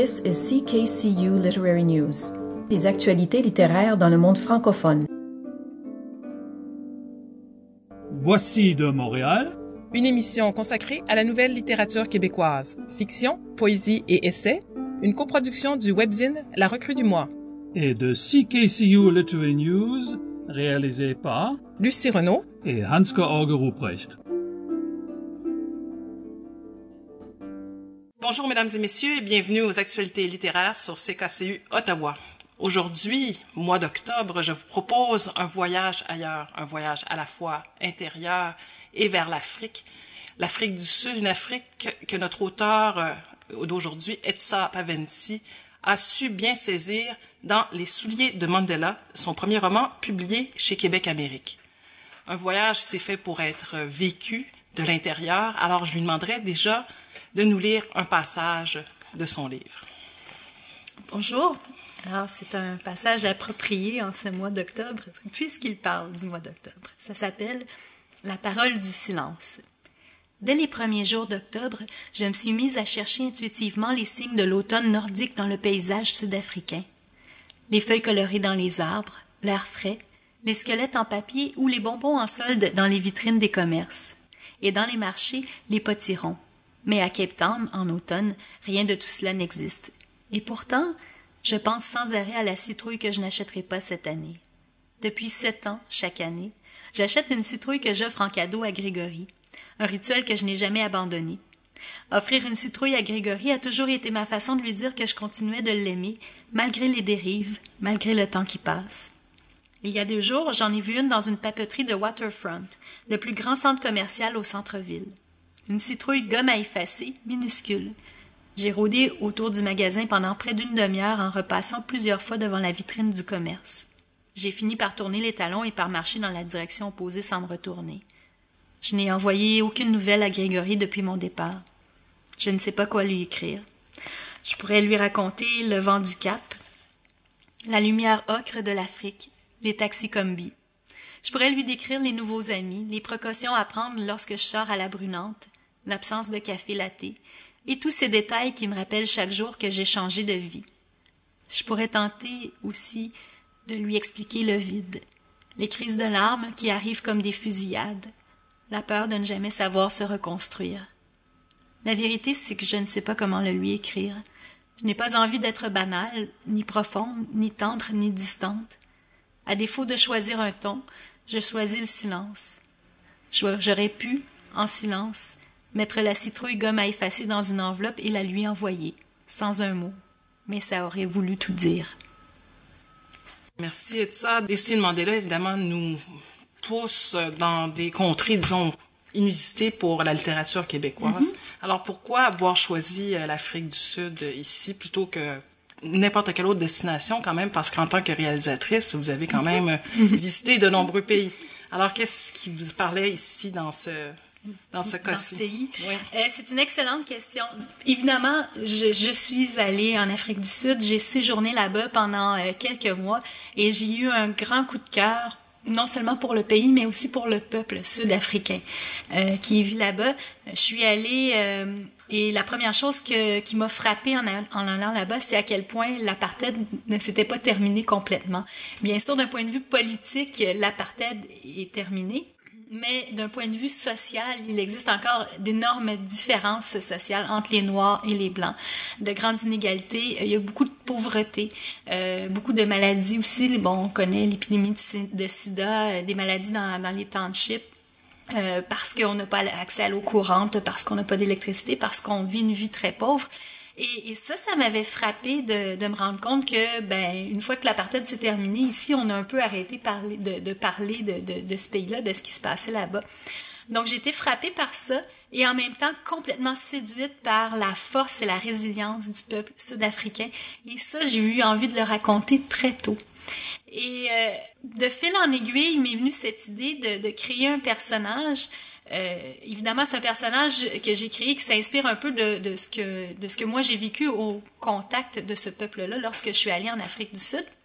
This is CKCU Literary News, les actualités littéraires dans le monde francophone. Voici de Montréal une émission consacrée à la nouvelle littérature québécoise, fiction, poésie et essais, une coproduction du webzine La Recrue du Mois. Et de CKCU Literary News, réalisé par Lucie Renaud et Hans-Georg Ruprecht. Bonjour mesdames et messieurs et bienvenue aux actualités littéraires sur CKCU Ottawa. Aujourd'hui, mois d'octobre, je vous propose un voyage ailleurs, un voyage à la fois intérieur et vers l'Afrique. L'Afrique du Sud, une Afrique que notre auteur d'aujourd'hui, Etsa Paventi, a su bien saisir dans Les souliers de Mandela, son premier roman publié chez Québec Amérique. Un voyage s'est fait pour être vécu de l'intérieur, alors je lui demanderai déjà de nous lire un passage de son livre. Bonjour. Alors, c'est un passage approprié en ce mois d'octobre, puisqu'il parle du mois d'octobre. Ça s'appelle « La parole du silence ». Dès les premiers jours d'octobre, je me suis mise à chercher intuitivement les signes de l'automne nordique dans le paysage sud-africain. Les feuilles colorées dans les arbres, l'air frais, les squelettes en papier ou les bonbons en solde dans les vitrines des commerces. Et dans les marchés, les potirons. Mais à Cape Town, en automne, rien de tout cela n'existe. Et pourtant, je pense sans arrêt à la citrouille que je n'achèterai pas cette année. Depuis 7 ans, chaque année, j'achète une citrouille que j'offre en cadeau à Grégory, un rituel que je n'ai jamais abandonné. Offrir une citrouille à Grégory a toujours été ma façon de lui dire que je continuais de l'aimer, malgré les dérives, malgré le temps qui passe. Il y a 2 jours, j'en ai vu une dans une papeterie de Waterfront, le plus grand centre commercial au centre-ville. Une citrouille gomme à effacer, minuscule. J'ai rôdé autour du magasin pendant près d'1 demi-heure en repassant plusieurs fois devant la vitrine du commerce. J'ai fini par tourner les talons et par marcher dans la direction opposée sans me retourner. Je n'ai envoyé aucune nouvelle à Grégory depuis mon départ. Je ne sais pas quoi lui écrire. Je pourrais lui raconter le vent du Cap, la lumière ocre de l'Afrique, les taxis-combis. Je pourrais lui décrire les nouveaux amis, les précautions à prendre lorsque je sors à la brunante, l'absence de café latte, et tous ces détails qui me rappellent chaque jour que j'ai changé de vie. Je pourrais tenter aussi de lui expliquer le vide, les crises de larmes qui arrivent comme des fusillades, la peur de ne jamais savoir se reconstruire. La vérité, c'est que je ne sais pas comment le lui écrire. Je n'ai pas envie d'être banale, ni profonde, ni tendre, ni distante. À défaut de choisir un ton, je choisis le silence. J'aurais pu, en silence, mettre la citrouille gomme à effacer dans une enveloppe et la lui envoyer, sans un mot. Mais ça aurait voulu tout dire. Merci Etsa. Les souliers de Mandela, évidemment, nous poussent dans des contrées, disons, inusitées pour la littérature québécoise. Alors pourquoi avoir choisi l'Afrique du Sud ici plutôt que n'importe quelle autre destination quand même, parce qu'en tant que réalisatrice, vous avez quand même visité de nombreux pays. Alors qu'est-ce qui vous parlait ici dans ce cas-ci? Dans ce pays? Oui. C'est une excellente question. Évidemment, je suis allée en Afrique du Sud, j'ai séjourné là-bas pendant quelques mois et j'ai eu un grand coup de cœur, non seulement pour le pays, mais aussi pour le peuple sud-africain qui vit là-bas. Je suis allée et la première chose qui m'a frappée en allant là-bas, c'est à quel point l'apartheid ne s'était pas terminé complètement. Bien sûr, d'un point de vue politique, l'apartheid est terminé. Mais d'un point de vue social, il existe encore d'énormes différences sociales entre les Noirs et les Blancs. De grandes inégalités, il y a beaucoup de pauvreté, beaucoup de maladies aussi. Bon, on connaît l'épidémie de sida, des maladies dans les townships, parce qu'on n'a pas accès à l'eau courante, parce qu'on n'a pas d'électricité, parce qu'on vit une vie très pauvre. Et ça m'avait frappé de me rendre compte que, une fois que l'apartheid s'est terminé, ici, on a un peu arrêté de parler de ce pays-là, de ce qui se passait là-bas. Donc, j'ai été frappée par ça et en même temps complètement séduite par la force et la résilience du peuple sud-africain. Et ça, j'ai eu envie de le raconter très tôt. Et de fil en aiguille, il m'est venu cette idée de créer un personnage. Évidemment, c'est un personnage que j'ai créé qui s'inspire un peu de ce que moi j'ai vécu au contact de ce peuple-là lorsque je suis allée en Afrique du Sud.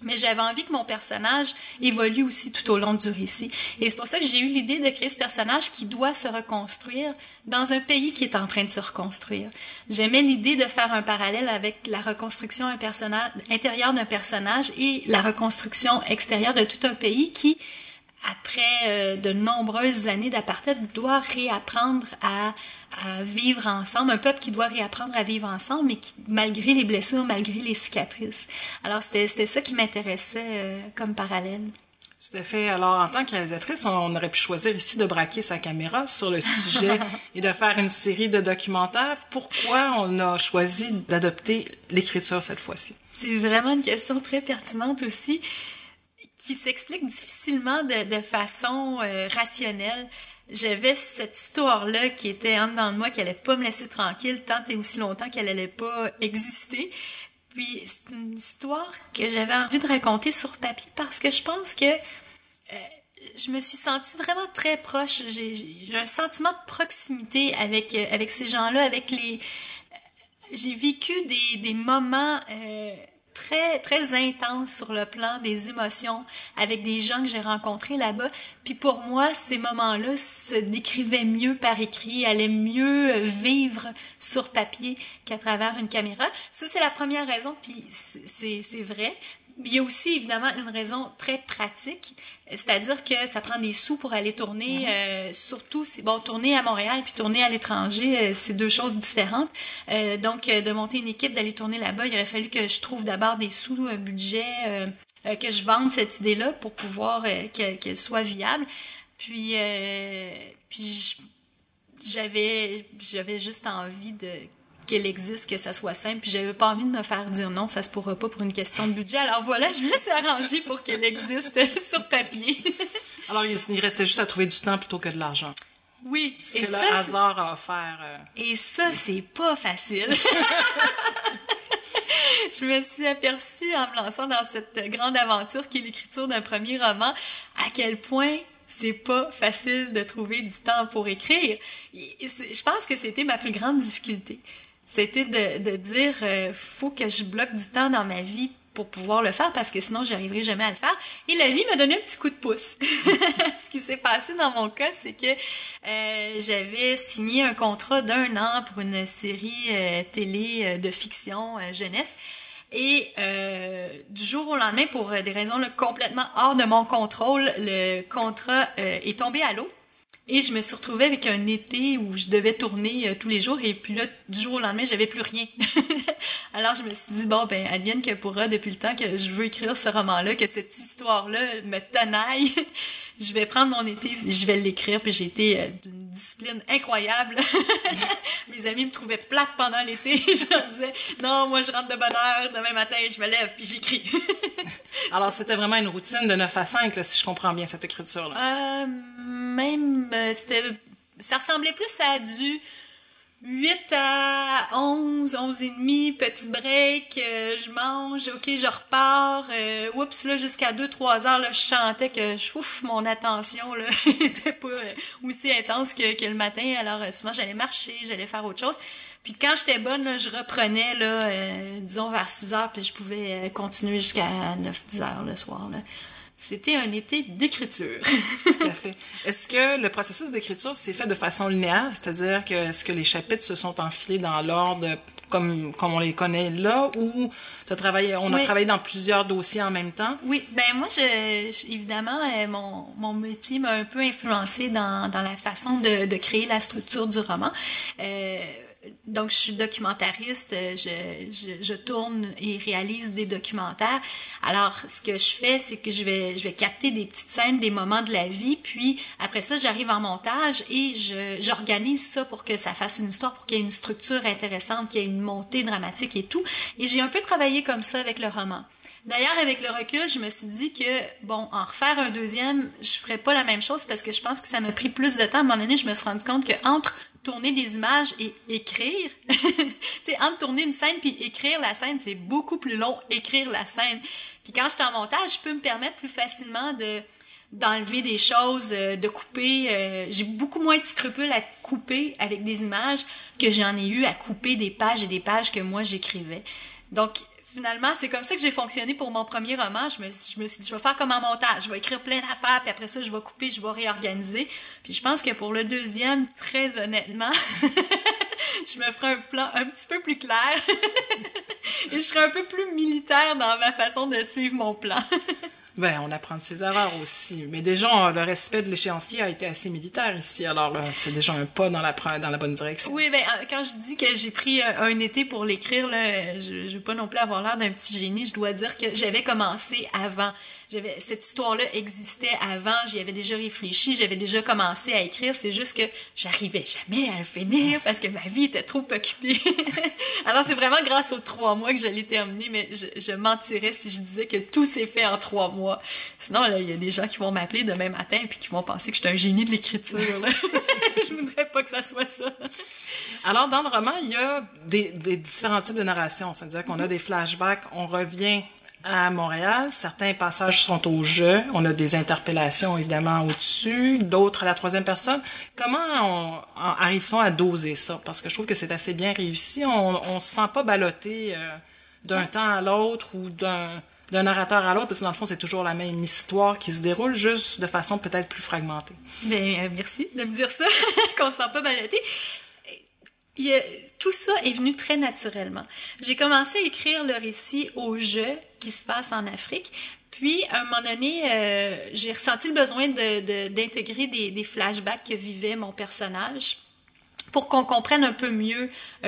Mais j'avais envie que mon personnage évolue aussi tout au long du récit. Et c'est pour ça que j'ai eu l'idée de créer ce personnage qui doit se reconstruire dans un pays qui est en train de se reconstruire. J'aimais l'idée de faire un parallèle avec la reconstruction intérieure d'un personnage et la reconstruction extérieure de tout un pays qui, après de nombreuses années d'apartheid, doit réapprendre à vivre ensemble, un peuple qui doit réapprendre à vivre ensemble, mais qui, malgré les blessures, malgré les cicatrices. Alors, c'était ça qui m'intéressait comme parallèle. Tout à fait. Alors, en tant que réalisatrice, on aurait pu choisir ici de braquer sa caméra sur le sujet et de faire une série de documentaires. Pourquoi on a choisi d'adopter l'écriture cette fois-ci? C'est vraiment une question très pertinente aussi, qui s'explique difficilement de façon rationnelle. J'avais cette histoire-là qui était en dedans de moi, qui allait pas me laisser tranquille tant et aussi longtemps qu'elle allait pas exister. Puis c'est une histoire que j'avais envie de raconter sur papier parce que je pense que je me suis sentie vraiment très proche. J'ai un sentiment de proximité avec ces gens-là, j'ai vécu des moments très très intense sur le plan des émotions avec des gens que j'ai rencontrés là-bas. Puis pour moi, ces moments-là se décrivaient mieux par écrit, allaient mieux vivre sur papier qu'à travers une caméra. Ça, c'est la première raison, puis c'est vrai. Il y a aussi évidemment une raison très pratique, c'est-à-dire que ça prend des sous pour aller tourner, surtout tourner à Montréal puis tourner à l'étranger, c'est deux choses différentes. Donc de monter une équipe, d'aller tourner là-bas, il aurait fallu que je trouve d'abord des sous, un budget, que je vende cette idée-là pour pouvoir qu'elle soit viable. Puis j'avais juste envie qu'elle existe, que ça soit simple, puis j'avais pas envie de me faire dire non, ça se pourra pas pour une question de budget. Alors voilà, je me suis arrangée pour qu'elle existe sur papier. Alors il restait juste à trouver du temps plutôt que de l'argent. Oui, ce que le hasard a offert. Et ça, c'est pas facile. Je me suis aperçue en me lançant dans cette grande aventure qui est l'écriture d'un premier roman, à quel point c'est pas facile de trouver du temps pour écrire. Je pense que c'était ma plus grande difficulté. C'était de dire faut que je bloque du temps dans ma vie pour pouvoir le faire parce que sinon j'arriverai jamais à le faire. Et la vie m'a donné un petit coup de pouce. Ce qui s'est passé dans mon cas, c'est que j'avais signé un contrat d'1 an pour une série télé de fiction jeunesse. Et du jour au lendemain, pour des raisons là, complètement hors de mon contrôle, le contrat est tombé à l'eau. Et je me suis retrouvée avec un été où je devais tourner tous les jours. Et puis là, du jour au lendemain, j'avais plus rien. Alors je me suis dit, bon, ben advienne que pourra, depuis le temps que je veux écrire ce roman-là, que cette histoire-là me tenaille, je vais prendre mon été, je vais l'écrire. Puis j'ai été d'une discipline incroyable. Mes amis me trouvaient plate pendant l'été. Je leur disais, non, moi je rentre de bonne heure, demain matin je me lève puis j'écris. Alors c'était vraiment une routine de 9 à 5, là, si je comprends bien cette écriture-là. Ça ressemblait plus à du 8 à 11 et demi, petit break, je mange, ok, je repars, oups, là, jusqu'à 2-3 heures, là, je sentais que, mon attention, là, était pas aussi intense que le matin, alors souvent, j'allais marcher, j'allais faire autre chose. Puis quand j'étais bonne, là, je reprenais, là, disons, vers 6 heures, puis je pouvais continuer jusqu'à 9-10 heures le soir, là. C'était un été d'écriture. Tout à fait. Est-ce que le processus d'écriture s'est fait de façon linéaire? C'est-à-dire que est-ce que les chapitres se sont enfilés dans l'ordre comme on les connaît là, ou on a travaillé dans plusieurs dossiers en même temps? Oui, ben moi, évidemment, mon métier m'a un peu influencé dans la façon de créer la structure du roman. Donc, je suis documentariste, je tourne et réalise des documentaires. Alors, ce que je fais, c'est que je vais capter des petites scènes, des moments de la vie, puis après ça, j'arrive en montage et j'organise ça pour que ça fasse une histoire, pour qu'il y ait une structure intéressante, qu'il y ait une montée dramatique et tout. Et j'ai un peu travaillé comme ça avec le roman. D'ailleurs, avec le recul, je me suis dit que, bon, en refaire un deuxième, je ferais pas la même chose parce que je pense que ça m'a pris plus de temps. À un moment donné, je me suis rendu compte que entre tourner des images et écrire, tu sais, entre tourner une scène puis écrire la scène, c'est beaucoup plus long, écrire la scène. Puis quand je suis en montage, je peux me permettre plus facilement d'enlever des choses, de couper. J'ai beaucoup moins de scrupules à couper avec des images que j'en ai eu à couper des pages et des pages que moi j'écrivais. Donc, finalement, c'est comme ça que j'ai fonctionné pour mon premier roman. Je me suis dit, je vais faire comme un montage. Je vais écrire plein d'affaires, puis après ça, je vais couper, je vais réorganiser. Puis je pense que pour le deuxième, très honnêtement, je me ferai un plan un petit peu plus clair. Et je serai un peu plus militaire dans ma façon de suivre mon plan. Ben, on apprend de ses erreurs aussi. Mais déjà, le respect de l'échéancier a été assez militaire ici. Alors, c'est déjà un pas dans la bonne direction. Oui, ben, quand je dis que j'ai pris un été pour l'écrire, là, je veux pas non plus avoir l'air d'un petit génie. Je dois dire que j'avais commencé avant. Cette histoire-là existait avant. J'y avais déjà réfléchi. J'avais déjà commencé à écrire. C'est juste que j'arrivais jamais à le finir parce que ma vie était trop occupée. Alors, c'est vraiment grâce aux 3 mois que je l'ai terminé, mais je mentirais si je disais que tout s'est fait en 3 mois. Sinon, là, il y a des gens qui vont m'appeler demain matin puis qui vont penser que je suis un génie de l'écriture, là. Je voudrais pas que ça soit ça. Alors, dans le roman, il y a des différents types de narration. C'est-à-dire qu'on a des flashbacks, on revient à Montréal. Certains passages sont au jeu. On a des interpellations, évidemment, au-dessus. D'autres à la troisième personne. Comment arrive-t-on à doser ça? Parce que je trouve que c'est assez bien réussi. On se sent pas ballotté d'un temps à l'autre ou d'un narrateur à l'autre, parce que dans le fond, c'est toujours la même histoire qui se déroule, juste de façon peut-être plus fragmentée. Ben, merci de me dire ça, qu'on se sent pas ballotté. Tout ça est venu très naturellement. J'ai commencé à écrire le récit au jeu qui se passe en Afrique. Puis, à un moment donné, j'ai ressenti le besoin d'intégrer des flashbacks que vivait mon personnage pour qu'on comprenne un peu mieux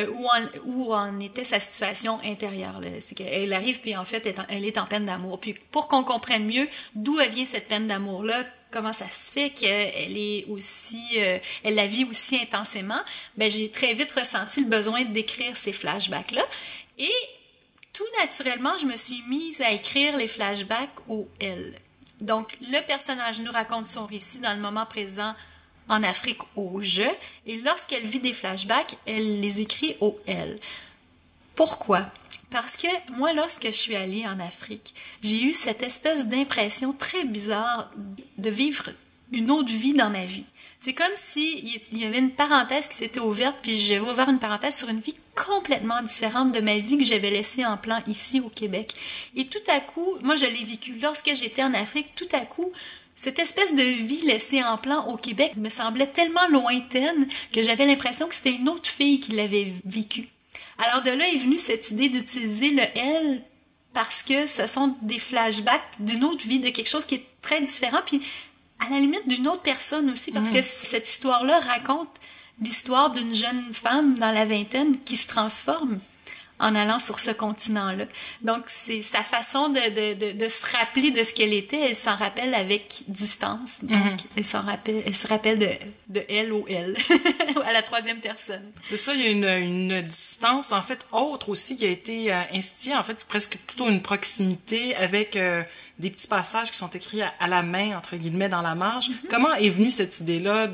où en était sa situation intérieure. Là. C'est qu'elle arrive, puis en fait, elle est en peine d'amour. Puis pour qu'on comprenne mieux d'où elle vient cette peine d'amour-là, comment ça se fait qu'elle est aussi, elle la vit aussi intensément, ben j'ai très vite ressenti le besoin d'écrire ces flashbacks-là. Et tout naturellement, je me suis mise à écrire les flashbacks au elle. Donc, le personnage nous raconte son récit dans le moment présent en Afrique au jeu, et lorsqu'elle vit des flashbacks, elle les écrit au elle. Pourquoi? Parce que moi, lorsque je suis allée en Afrique, j'ai eu cette espèce d'impression très bizarre de vivre une autre vie dans ma vie. C'est comme si il y avait une parenthèse qui s'était ouverte, puis j'avais ouvert une parenthèse sur une vie complètement différente de ma vie que j'avais laissée en plan ici au Québec. Et tout à coup, moi je l'ai vécu. Lorsque j'étais en Afrique, tout à coup, cette espèce de vie laissée en plan au Québec me semblait tellement lointaine que j'avais l'impression que c'était une autre fille qui l'avait vécue. Alors de là est venue cette idée d'utiliser le « elle » parce que ce sont des flashbacks d'une autre vie, de quelque chose qui est très différent, puis à la limite d'une autre personne aussi, parce que cette histoire-là raconte l'histoire d'une jeune femme dans la vingtaine qui se transforme en allant sur ce continent-là. Donc, c'est sa façon de se rappeler de ce qu'elle était. Elle s'en rappelle avec distance. Donc, elle se rappelle de elle au elle, à la troisième personne. C'est ça, il y a une distance, en fait, autre aussi, qui a été instituée, en fait, presque plutôt une proximité avec des petits passages qui sont écrits à la main, entre guillemets, dans la marge. Comment est venue cette idée-là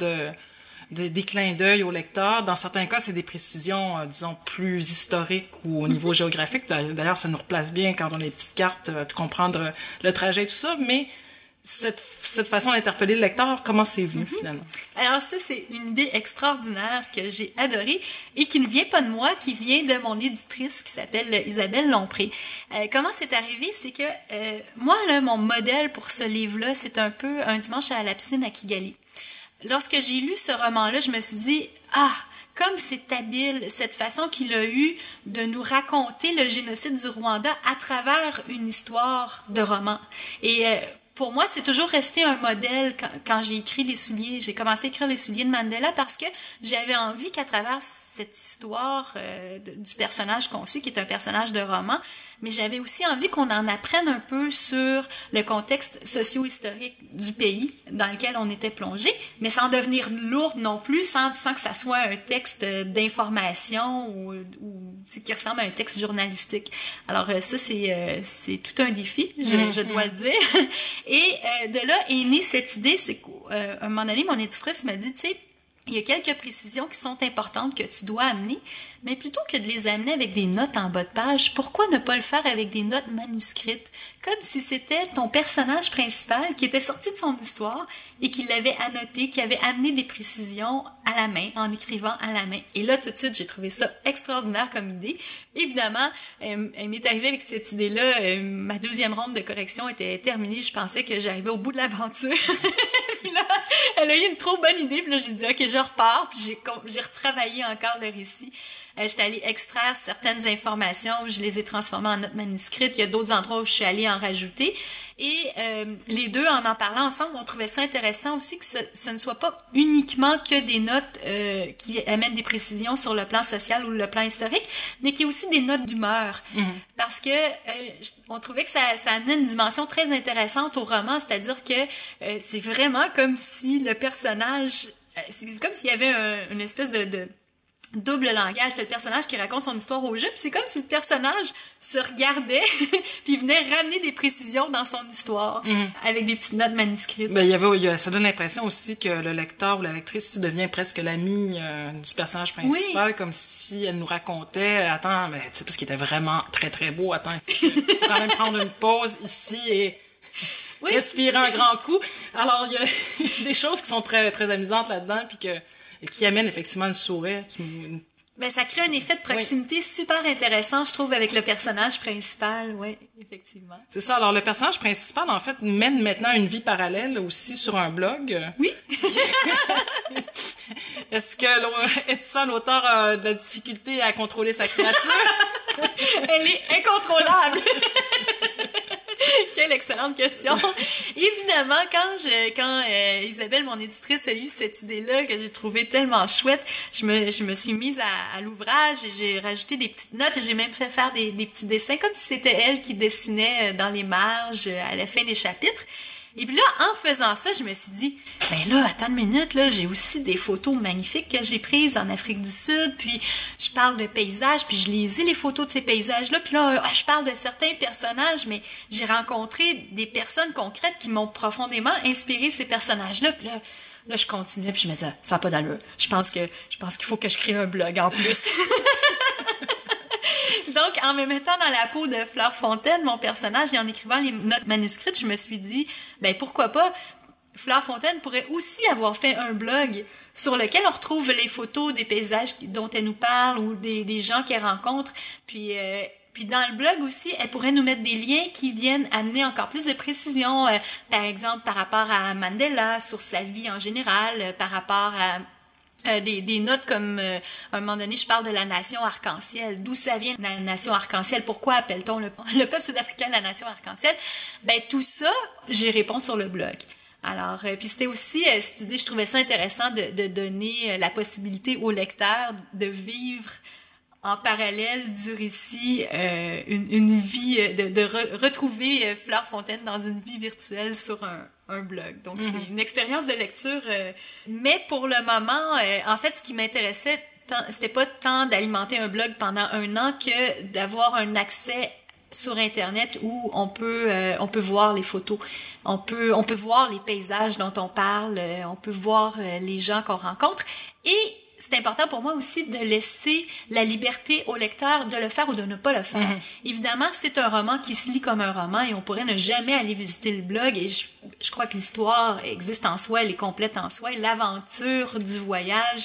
des clins d'œil au lecteur? Dans certains cas, c'est des précisions, disons, plus historiques ou au niveau géographique. D'ailleurs, ça nous replace bien quand on a les petites cartes, de comprendre le trajet et tout ça, mais cette façon d'interpeller le lecteur, comment c'est venu finalement? Alors ça, c'est une idée extraordinaire que j'ai adorée et qui ne vient pas de moi, qui vient de mon éditrice qui s'appelle Isabelle Lompré. Comment c'est arrivé? C'est que moi, là, mon modèle pour ce livre-là, c'est un peu Un dimanche à la piscine à Kigali. Lorsque j'ai lu ce roman-là, je me suis dit, comme c'est habile, cette façon qu'il a eu de nous raconter le génocide du Rwanda à travers une histoire de roman. Et pour moi, c'est toujours resté un modèle quand j'ai écrit Les Souliers. J'ai commencé à écrire Les Souliers de Mandela parce que j'avais envie qu'à travers cette histoire du personnage qu'on suit, qui est un personnage de roman, mais j'avais aussi envie qu'on en apprenne un peu sur le contexte socio-historique du pays dans lequel on était plongé, mais sans devenir lourde non plus, sans que ça soit un texte d'information ou qui ressemble à un texte journalistique. Alors ça, c'est tout un défi, je dois le dire. Et de là est née cette idée, c'est qu'à un moment donné, mon éditrice m'a dit, tu sais, il y a quelques précisions qui sont importantes que tu dois amener, mais plutôt que de les amener avec des notes en bas de page, pourquoi ne pas le faire avec des notes manuscrites, comme si c'était ton personnage principal qui était sorti de son histoire et qui l'avait annoté, qui avait amené des précisions à la main, en écrivant à la main. Et là, tout de suite, j'ai trouvé ça extraordinaire comme idée. Évidemment, elle m'est arrivée avec cette idée-là. Ma 2e ronde de correction était terminée. Je pensais que j'arrivais au bout de l'aventure. Puis là, elle a eu une trop bonne idée. Puis là, j'ai dit, OK, je repars. Puis j'ai retravaillé encore le récit. J'étais allée extraire certaines informations, je les ai transformées en notes manuscrites. Il y a d'autres endroits où je suis allée en rajouter. Et les deux, en parlant ensemble, on trouvait ça intéressant aussi que ce ne soit pas uniquement que des notes qui amènent des précisions sur le plan social ou le plan historique, mais qu'il y ait aussi des notes d'humeur. Parce que on trouvait que ça amenait une dimension très intéressante au roman, c'est-à-dire que c'est vraiment comme si le personnage... c'est comme s'il y avait une espèce de double langage. C'est le personnage qui raconte son histoire au jeu, puis c'est comme si le personnage se regardait puis venait ramener des précisions dans son histoire avec des petites notes manuscrites. Ben, ça donne l'impression aussi que le lecteur ou la lectrice devient presque l'ami du personnage principal, comme si elle nous racontait, attends, mais tu sais, parce qu'il était vraiment très très beau, attends, il faut quand même prendre une pause ici et respirer un grand coup. Alors, il y a des choses qui sont très très amusantes là-dedans, puis qui amène effectivement le sourire. Ben, ça crée un effet de proximité super intéressant, je trouve, avec le personnage principal, oui, effectivement. C'est ça. Alors, le personnage principal, en fait, mène maintenant une vie parallèle aussi sur un blog. Oui. Est-ce que Edson, l'auteur, a de la difficulté à contrôler sa créature? Elle est incontrôlable! Quelle excellente question. Évidemment, quand Isabelle, mon éditrice, a eu cette idée-là que j'ai trouvée tellement chouette, je me suis mise à l'ouvrage et j'ai rajouté des petites notes et j'ai même fait faire des petits dessins comme si c'était elle qui dessinait dans les marges à la fin des chapitres. Et puis là, en faisant ça, je me suis dit, ben là, attends une minute, là, j'ai aussi des photos magnifiques que j'ai prises en Afrique du Sud, puis je parle de paysages, puis je lisais les photos de ces paysages-là, puis là, je parle de certains personnages, mais j'ai rencontré des personnes concrètes qui m'ont profondément inspiré ces personnages-là, puis là, je continuais, puis je me disais, ça n'a pas d'allure. Je pense qu'il faut que je crée un blog en plus. Donc, en me mettant dans la peau de Fleur Fontaine, mon personnage, et en écrivant les notes manuscrites, je me suis dit, ben pourquoi pas, Fleur Fontaine pourrait aussi avoir fait un blog sur lequel on retrouve les photos des paysages dont elle nous parle ou des gens qu'elle rencontre. Puis dans le blog aussi, elle pourrait nous mettre des liens qui viennent amener encore plus de précision, par exemple par rapport à Mandela, sur sa vie en général, par rapport à des notes comme à un moment donné je parle de la nation arc-en-ciel, d'où ça vient la nation arc-en-ciel, pourquoi appelle-t-on le peuple sud-africain la nation arc-en-ciel, ben tout ça j'y réponds sur le blog. Alors puis c'était aussi cette idée, je trouvais ça intéressant de donner la possibilité au lecteur de vivre en parallèle du récit une vie, de retrouver Fleur Fontaine dans une vie virtuelle sur un blog. Donc, c'est une expérience de lecture. Mais pour le moment, en fait, ce qui m'intéressait, c'était pas tant d'alimenter un blog pendant 1 an que d'avoir un accès sur Internet où on peut voir les photos, on peut voir les paysages dont on parle, on peut voir les gens qu'on rencontre. Et c'est important pour moi aussi de laisser la liberté au lecteur de le faire ou de ne pas le faire. Évidemment, c'est un roman qui se lit comme un roman et on pourrait ne jamais aller visiter le blog et je crois que l'histoire existe en soi, elle est complète en soi et l'aventure du voyage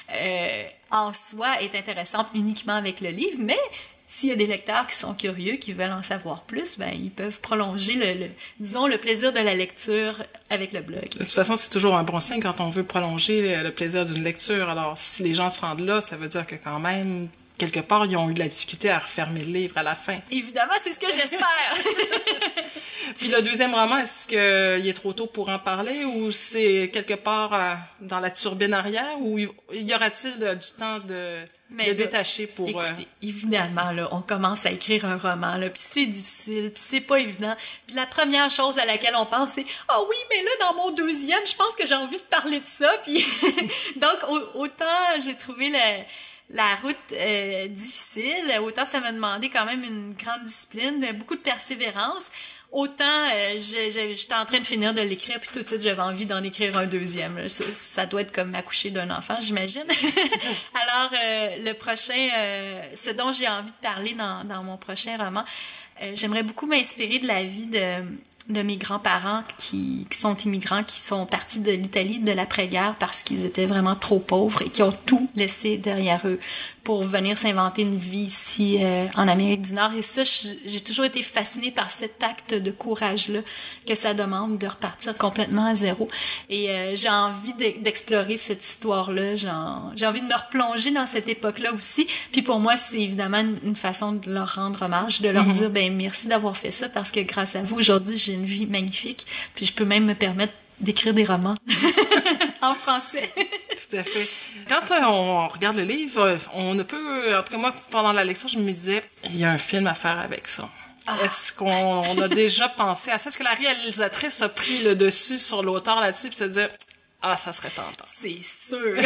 en soi est intéressante uniquement avec le livre, mais s'il y a des lecteurs qui sont curieux, qui veulent en savoir plus, ben ils peuvent prolonger le plaisir de la lecture avec le blog. De toute façon, c'est toujours un bon signe quand on veut prolonger le plaisir d'une lecture. Alors, si les gens se rendent là, ça veut dire que quand même, quelque part, ils ont eu de la difficulté à refermer le livre à la fin. Évidemment, c'est ce que j'espère. Puis le 2e roman, est-ce qu'il est trop tôt pour en parler ou c'est quelque part dans la turbine arrière ou y aura-t-il du temps de détacher pour... Écoutez, évidemment, là, on commence à écrire un roman, là, puis c'est difficile, puis c'est pas évident. Puis la première chose à laquelle on pense, c'est « Ah oui, mais là, dans mon 2e, je pense que j'ai envie de parler de ça. » Puis donc, autant j'ai trouvé la route difficile. Autant ça m'a demandé quand même une grande discipline, beaucoup de persévérance. Autant j'étais en train de finir de l'écrire, puis tout de suite j'avais envie d'en écrire un deuxième. Ça doit être comme accoucher d'un enfant, j'imagine. Alors le prochain, ce dont j'ai envie de parler dans mon prochain roman, j'aimerais beaucoup m'inspirer de la vie de mes grands-parents qui sont immigrants, qui sont partis de l'Italie de l'après-guerre parce qu'ils étaient vraiment trop pauvres et qui ont tout laissé derrière eux pour venir s'inventer une vie ici en Amérique du Nord. Et ça, j'ai toujours été fascinée par cet acte de courage-là que ça demande de repartir complètement à zéro. Et j'ai envie d'explorer cette histoire-là. J'ai envie de me replonger dans cette époque-là aussi. Puis pour moi, c'est évidemment une façon de leur rendre hommage, de leur dire merci d'avoir fait ça parce que grâce à vous, aujourd'hui, j'ai une vie magnifique. Puis je peux même me permettre d'écrire des romans en français. Tout à fait. Quand on regarde le livre, on ne peut... En tout cas, moi, pendant la lecture, je me disais, il y a un film à faire avec ça. Ah. Est-ce qu'on a déjà pensé à ça? Est-ce que la réalisatrice a pris le dessus sur l'auteur là-dessus puis se dit ça serait tentant. C'est sûr.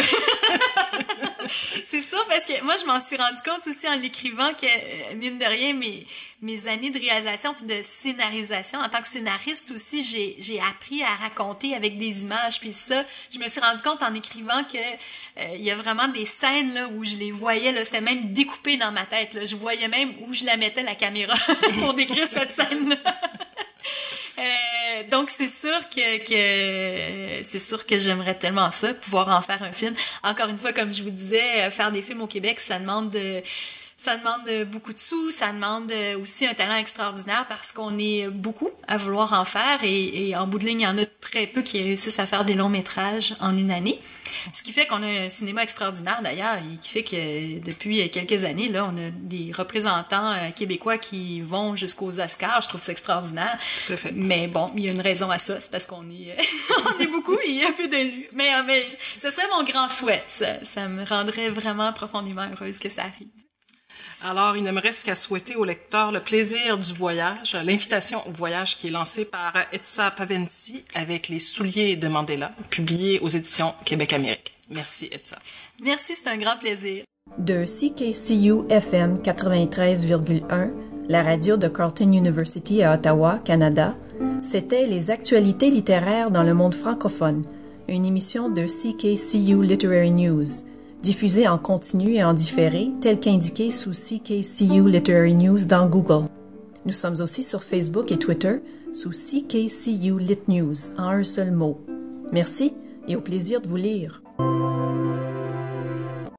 C'est sûr parce que moi, je m'en suis rendu compte aussi en l'écrivant que, mine de rien, mes années de réalisation puis de scénarisation, en tant que scénariste aussi, j'ai appris à raconter avec des images. Puis ça, je me suis rendu compte en écrivant que il y a vraiment des scènes là où je les voyais, là, c'était même découpé dans ma tête. Là. Je voyais même où je la mettais la caméra pour décrire cette scène-là. Donc c'est sûr que j'aimerais tellement ça, pouvoir en faire un film. Encore une fois, comme je vous disais, faire des films au Québec, ça demande beaucoup de sous, ça demande aussi un talent extraordinaire parce qu'on est beaucoup à vouloir en faire et en bout de ligne, il y en a très peu qui réussissent à faire des longs métrages en une année. Ce qui fait qu'on a un cinéma extraordinaire d'ailleurs et qui fait que depuis quelques années, là, on a des représentants québécois qui vont jusqu'aux Oscars. Je trouve ça extraordinaire. Tout à fait. Mais bon, il y a une raison à ça, c'est parce qu'on est, on est beaucoup et il y a peu d'élus. Mais ce serait mon grand souhait. Ça me rendrait vraiment profondément heureuse que ça arrive. Alors, il ne me reste qu'à souhaiter au lecteur le plaisir du voyage, l'invitation au voyage qui est lancée par Etsa Paventi avec Les souliers de Mandela, publié aux éditions Québec-Amérique. Merci, Etsa. Merci, c'est un grand plaisir. De CKCU FM 93,1, la radio de Carleton University à Ottawa, Canada, c'était Les actualités littéraires dans le monde francophone, une émission de CKCU Literary News, diffusée en continu et en différé, tel qu'indiqué sous CKCU Literary News dans Google. Nous sommes aussi sur Facebook et Twitter sous CKCU Lit News, en un seul mot. Merci et au plaisir de vous lire.